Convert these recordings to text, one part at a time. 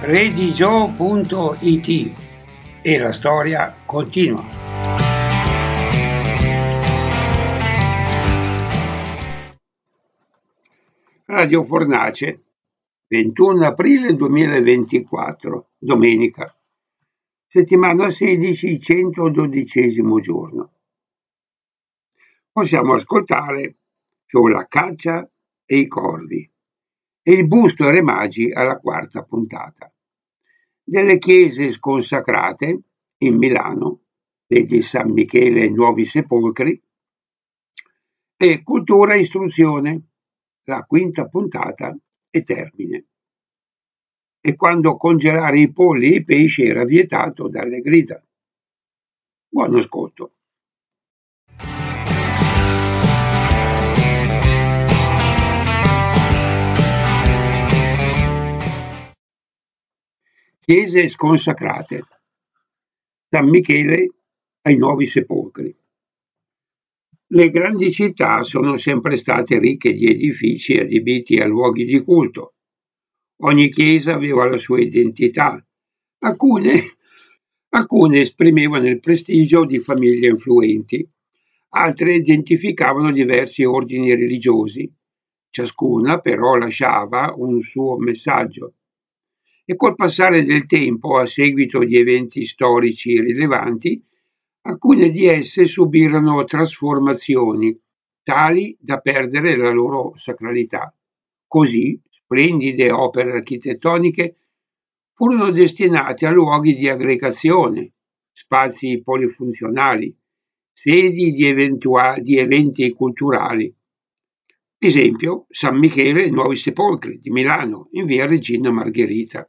redigio.it e la storia continua. Radio Fornace, 21 aprile 2024, domenica, settimana 16, 112° giorno. Possiamo ascoltare sulla caccia e i corvi e il busto ai Re Magi alla quarta puntata. Delle chiese sconsacrate in Milano, vedi San Michele e Nuovi Sepolcri, e cultura e istruzione, la quinta puntata e termine. E quando congelare i polli e i pesci era vietato dalle grida. Buon ascolto. Chiese sconsacrate. San Michele ai Nuovi Sepolcri. Le grandi città sono sempre state ricche di edifici adibiti a luoghi di culto. Ogni chiesa aveva la sua identità. Alcune esprimevano il prestigio di famiglie influenti, altre identificavano diversi ordini religiosi. Ciascuna però lasciava un suo messaggio. E col passare del tempo, a seguito di eventi storici rilevanti, alcune di esse subirono trasformazioni tali da perdere la loro sacralità. Così, splendide opere architettoniche furono destinate a luoghi di aggregazione, spazi polifunzionali, sedi di eventi culturali. Esempio, San Michele e Nuovi Sepolcri di Milano, in via Regina Margherita.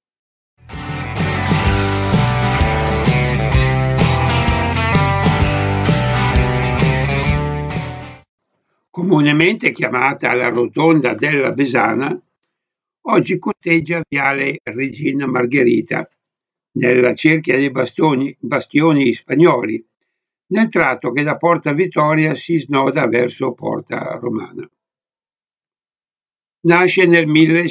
Comunemente chiamata la Rotonda della Besana, oggi costeggia viale Regina Margherita, nella cerchia dei bastioni spagnoli, nel tratto che da Porta Vittoria si snoda verso Porta Romana. Nasce nel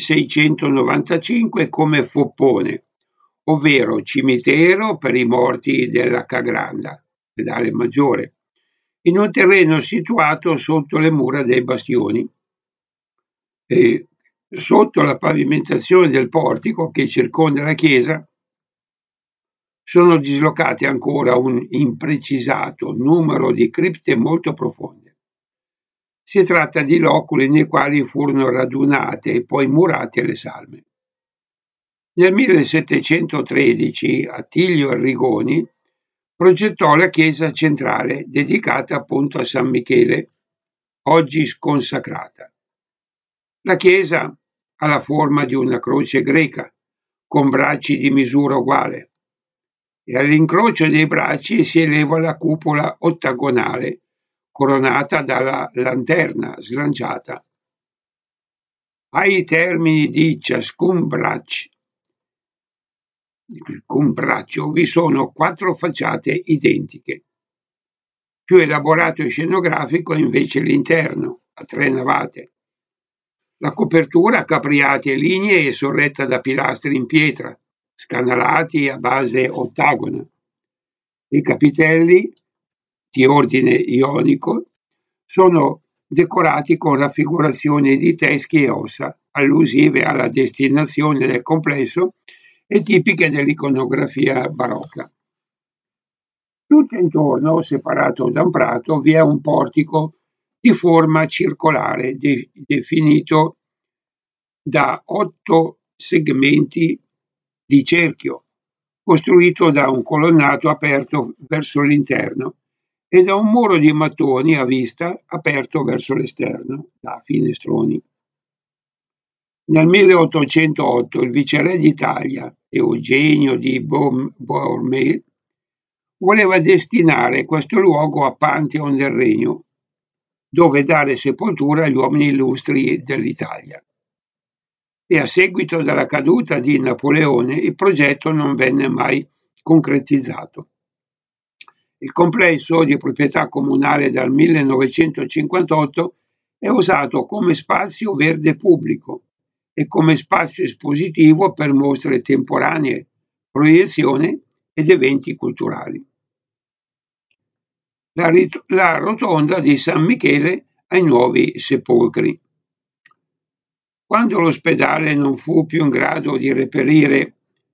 1695 come foppone, ovvero cimitero per i morti della Cagranda, ospedale maggiore, in un terreno situato sotto le mura dei bastioni. E sotto la pavimentazione del portico che circonda la chiesa sono dislocate ancora un imprecisato numero di cripte molto profonde. Si tratta di loculi nei quali furono radunate e poi murate le salme. Nel 1713 Attilio Arrigoni progettò la chiesa centrale dedicata appunto a San Michele, oggi sconsacrata. La chiesa ha la forma di una croce greca, con bracci di misura uguale, e all'incrocio dei bracci si eleva la cupola ottagonale, coronata dalla lanterna slanciata. Ai termini di ciascun braccio vi sono 4 facciate identiche. Più elaborato e scenografico è invece l'interno, a 3 navate. La copertura a capriate lignee è sorretta da pilastri in pietra, scanalati a base ottagona. I capitelli, di ordine ionico, sono decorati con raffigurazioni di teschi e ossa, allusive alla destinazione del complesso e tipiche dell'iconografia barocca. Tutto intorno, separato da un prato, vi è un portico di forma circolare definito da 8 segmenti di cerchio, costruito da un colonnato aperto verso l'interno e da un muro di mattoni a vista aperto verso l'esterno, da finestroni. Nel 1808 il viceré d'Italia, Eugenio di Beauharnais, voleva destinare questo luogo a Pantheon del Regno, dove dare sepoltura agli uomini illustri dell'Italia. E a seguito della caduta di Napoleone il progetto non venne mai concretizzato. Il complesso, di proprietà comunale dal 1958, è usato come spazio verde pubblico e come spazio espositivo per mostre temporanee, proiezioni ed eventi culturali. La rotonda di San Michele ai Nuovi Sepolcri. Quando l'ospedale non fu più in grado di reperire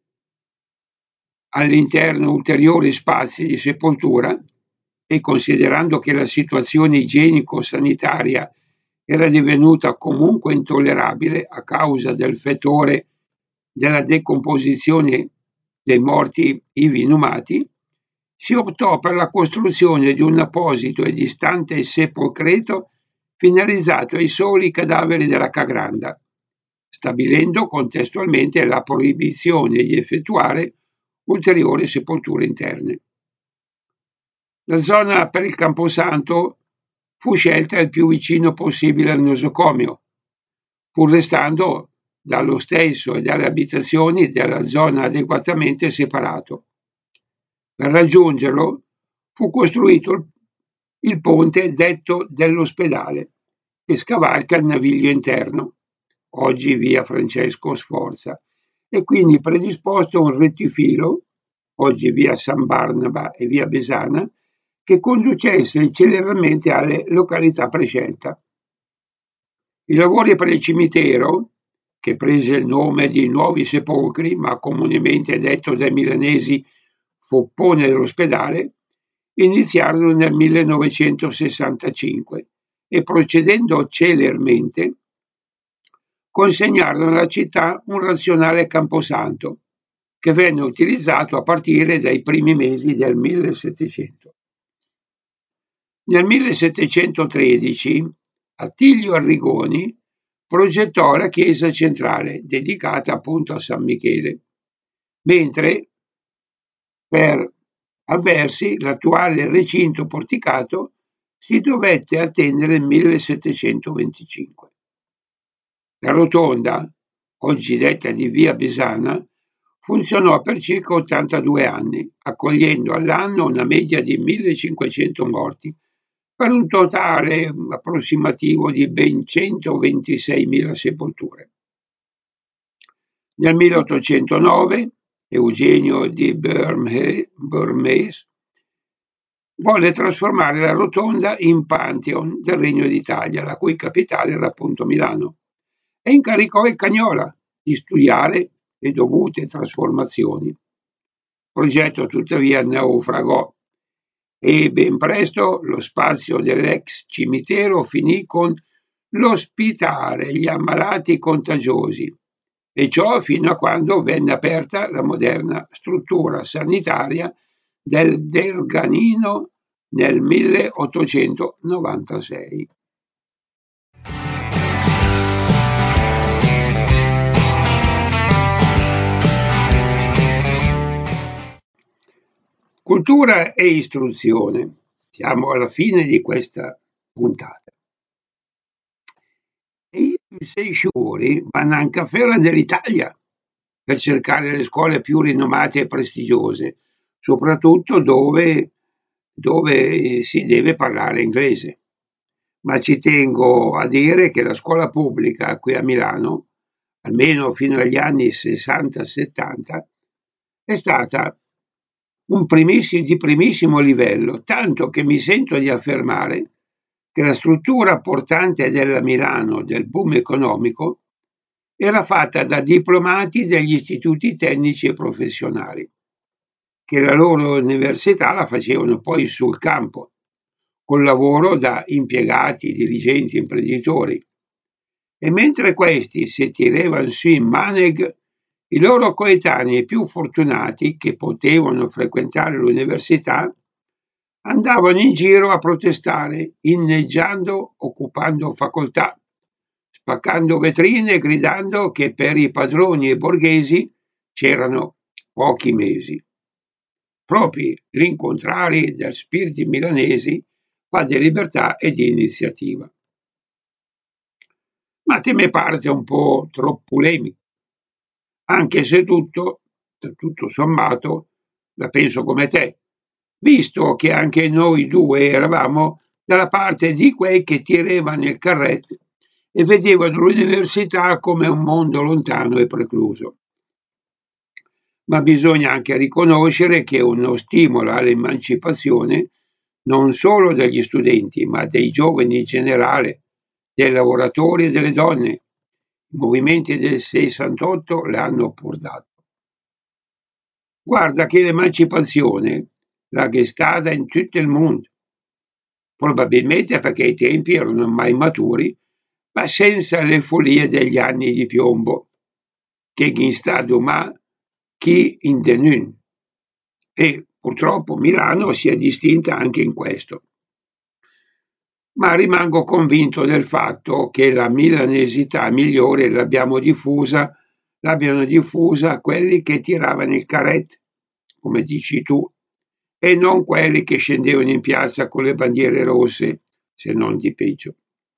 all'interno ulteriori spazi di sepoltura e considerando che la situazione igienico-sanitaria era divenuta comunque intollerabile a causa del fettore della decomposizione dei morti ivi inumati, si optò per la costruzione di un apposito e distante sepolcreto finalizzato ai soli cadaveri della Cagranda, stabilendo contestualmente la proibizione di effettuare ulteriori sepolture interne. La zona per il Camposanto fu scelta il più vicino possibile al nosocomio, pur restando dallo stesso e dalle abitazioni della zona adeguatamente separato. Per raggiungerlo fu costruito il ponte detto dell'ospedale, che scavalca il naviglio interno, oggi via Francesco Sforza, e quindi predisposto un rettifilo, oggi via San Barnaba e via Besana, che conducesse celermente alle località prescelta. I lavori per il cimitero, che prese il nome di Nuovi Sepolcri, ma comunemente detto dai milanesi Foppone dell'ospedale, iniziarono nel 1965 e procedendo celermente consegnarono alla città un razionale camposanto che venne utilizzato a partire dai primi mesi del 1700. Nel 1713 Attilio Arrigoni progettò la chiesa centrale dedicata appunto a San Michele, mentre per avversi l'attuale recinto porticato si dovette attendere il 1725. La rotonda, oggi detta di via Besana, funzionò per circa 82 anni, accogliendo all'anno una media di 1500 morti, per un totale approssimativo di ben 126.000 sepolture. Nel 1809 Eugenio di Beauharnais volle trasformare la rotonda in Pantheon del Regno d'Italia, la cui capitale era appunto Milano, e incaricò il Cagnola di studiare le dovute trasformazioni. Il progetto tuttavia naufragò e ben presto lo spazio dell'ex cimitero finì con l'ospitare gli ammalati contagiosi, e ciò fino a quando venne aperta la moderna struttura sanitaria del Derganino nel 1896. Cultura e istruzione. Siamo alla fine di questa puntata. E i sei sciuri vanno anche a Fiera dell'Italia per cercare le scuole più rinomate e prestigiose, soprattutto dove si deve parlare inglese. Ma ci tengo a dire che la scuola pubblica qui a Milano, almeno fino agli anni 60-70, è stata di primissimo livello, tanto che mi sento di affermare che la struttura portante della Milano del boom economico era fatta da diplomati degli istituti tecnici e professionali, che la loro università la facevano poi sul campo, col lavoro da impiegati, dirigenti, imprenditori. E mentre questi si tiravano su in Maneg, i loro coetanei più fortunati, che potevano frequentare l'università, andavano in giro a protestare, inneggiando, occupando facoltà, spaccando vetrine e gridando che per i padroni e borghesi c'erano pochi mesi. Proprio l'incontrari del spirito milanesi fa di libertà e di iniziativa. Ma te me parte un po' troppo polemico, anche se tutto sommato la penso come te, visto che anche noi due eravamo dalla parte di quei che tiravano il carretto e vedevano l'università come un mondo lontano e precluso. Ma bisogna anche riconoscere che uno stimolo all'emancipazione non solo degli studenti, ma dei giovani in generale, dei lavoratori e delle donne. I movimenti del 68 l'hanno pur dato. Guarda che l'emancipazione l'ha gestata in tutto il mondo, probabilmente perché i tempi erano mai maturi, ma senza le follie degli anni di piombo, che in stato ma chi in denun. E purtroppo Milano si è distinta anche in questo. Ma rimango convinto del fatto che la milanesità migliore l'abbiano diffusa quelli che tiravano il carrette, come dici tu, e non quelli che scendevano in piazza con le bandiere rosse, se non di peggio.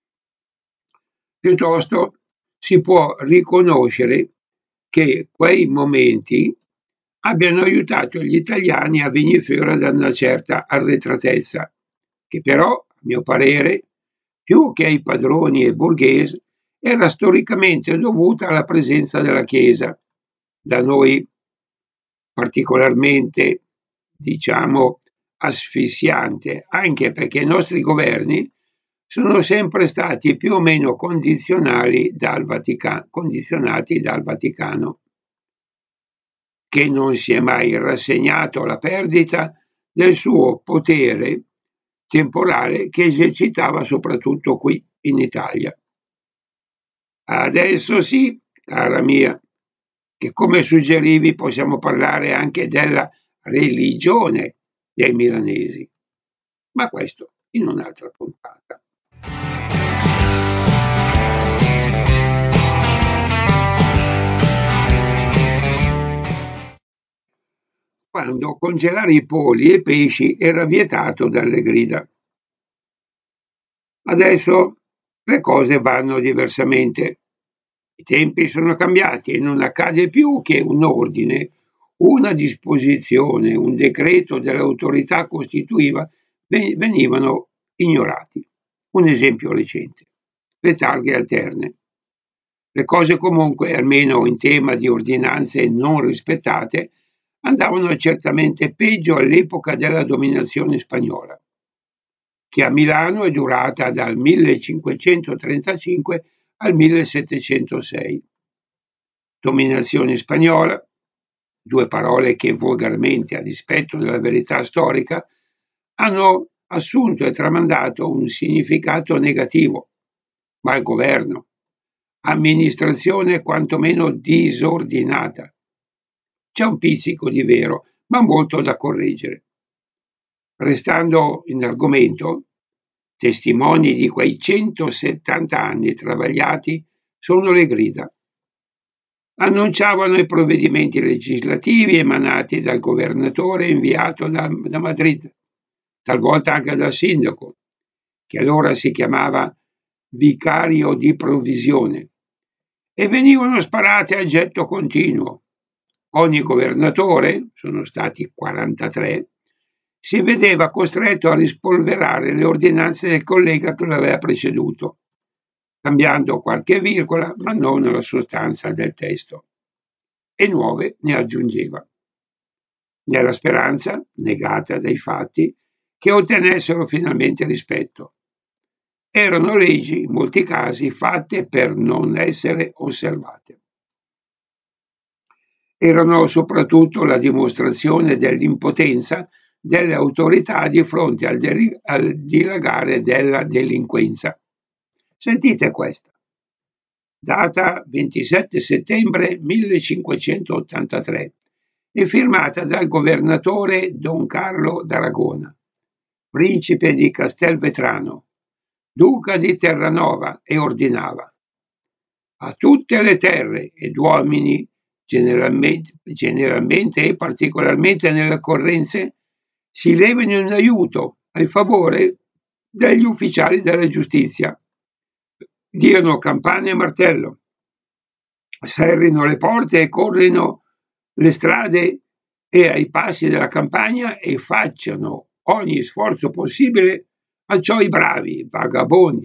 Piuttosto si può riconoscere che quei momenti abbiano aiutato gli italiani a venire fuori da una certa arretratezza, che però, a mio parere, più che ai padroni e borghesi, era storicamente dovuta alla presenza della Chiesa, da noi particolarmente, diciamo, asfissiante, anche perché i nostri governi sono sempre stati più o meno condizionati dal Vaticano, che non si è mai rassegnato alla perdita del suo potere temporale che esercitava soprattutto qui in Italia. Adesso sì, cara mia, che come suggerivi possiamo parlare anche della religione dei milanesi, ma questo in un'altra puntata. Quando congelare i polli e i pesci era vietato dalle grida. Adesso le cose vanno diversamente. I tempi sono cambiati e non accade più che un ordine, una disposizione, un decreto dell'autorità costitutiva venivano ignorati. Un esempio recente: le targhe alterne. Le cose comunque, almeno in tema di ordinanze non rispettate, andavano certamente peggio all'epoca della dominazione spagnola, che a Milano è durata dal 1535 al 1706. Dominazione spagnola, due parole che volgarmente, a dispetto della verità storica, hanno assunto e tramandato un significato negativo: malgoverno, amministrazione quantomeno disordinata. C'è un pizzico di vero, ma molto da correggere. Restando in argomento, testimoni di quei 170 anni travagliati sono le grida. Annunciavano i provvedimenti legislativi emanati dal governatore inviato da Madrid, talvolta anche dal sindaco, che allora si chiamava vicario di provvisione, e venivano sparate a getto continuo. Ogni governatore, sono stati 43, si vedeva costretto a rispolverare le ordinanze del collega che lo aveva preceduto, cambiando qualche virgola, ma non la sostanza del testo, e nuove ne aggiungeva, nella speranza, negata dai fatti, che ottenessero finalmente rispetto. Erano leggi, in molti casi, fatte per non essere osservate. Erano soprattutto la dimostrazione dell'impotenza delle autorità di fronte al dilagare della delinquenza. Sentite questa. Data 27 settembre 1583 e firmata dal governatore Don Carlo d'Aragona, principe di Castelvetrano, duca di Terranova, e ordinava: a tutte le terre ed uomini, generalmente e particolarmente nelle occorrenze, si levino in aiuto al favore degli ufficiali della giustizia, diano campane e martello, serrino le porte e corrino le strade e ai passi della campagna e facciano ogni sforzo possibile a ciò i bravi, vagabondi,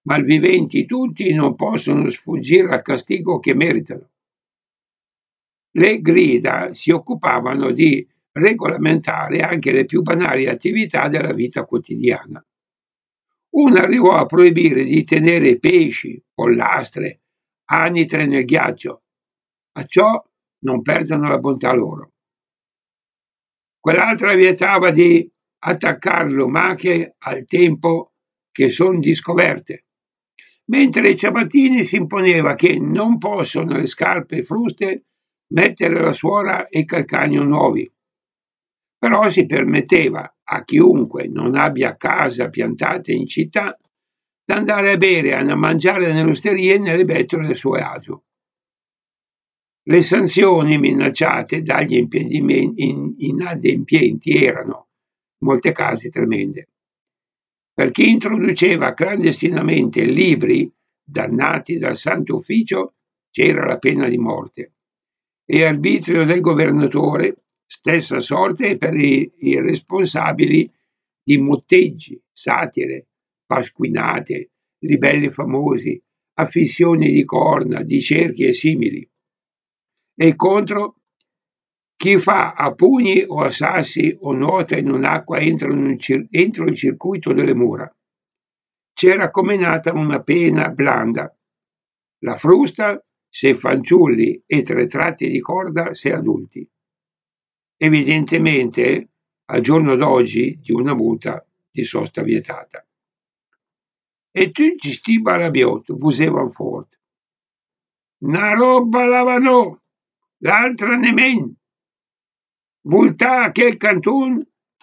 malviventi tutti non possono sfuggire al castigo che meritano. Le grida si occupavano di regolamentare anche le più banali attività della vita quotidiana. Uno arrivò a proibire di tenere pesci, pollastre, anitre nel ghiaccio. A ciò non perdono la bontà loro. Quell'altra vietava di attaccar lumache al tempo che son discoverte, mentre i ciabattini si imponeva che non possono le scarpe fruste mettere la suora e i calcagno nuovi. Però si permetteva a chiunque non abbia casa piantate in città d'andare a bere e a mangiare nelle osterie e nelle bettole a suo agio. Le sanzioni minacciate dagli inadempienti erano, in molti casi, tremende. Per chi introduceva clandestinamente libri dannati dal Santo Ufficio c'era la pena di morte. E arbitrio del governatore, stessa sorte per i responsabili di motteggi, satire, pasquinate, libelli famosi, affissioni di corna, di cerchi e simili. E contro chi fa a pugni o a sassi o nuota in un'acqua entro il circuito delle mura. C'era comminata una pena blanda. La frusta se fanciulli e 3 tratti di corda se adulti. Evidentemente, al giorno d'oggi, di una multa di sosta vietata. E tutti sti barabiot vusevan fort. Na roba lavano, l'altra nemmeno. Voltà quel canton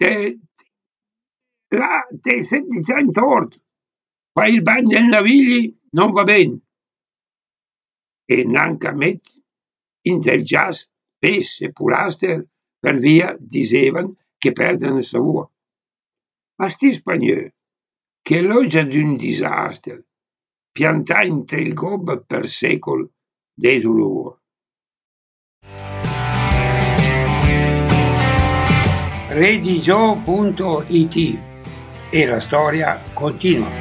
te senti già in torto. Fai il bagno ai navigli, non va bene. E nanca met in del jazz pesse pulaster per via disevan che perdono il savore. Ma sti spagnoli, che logia d'un disaster, piantà inte il gob per secol dei dolor. Redigio.it e la storia continua.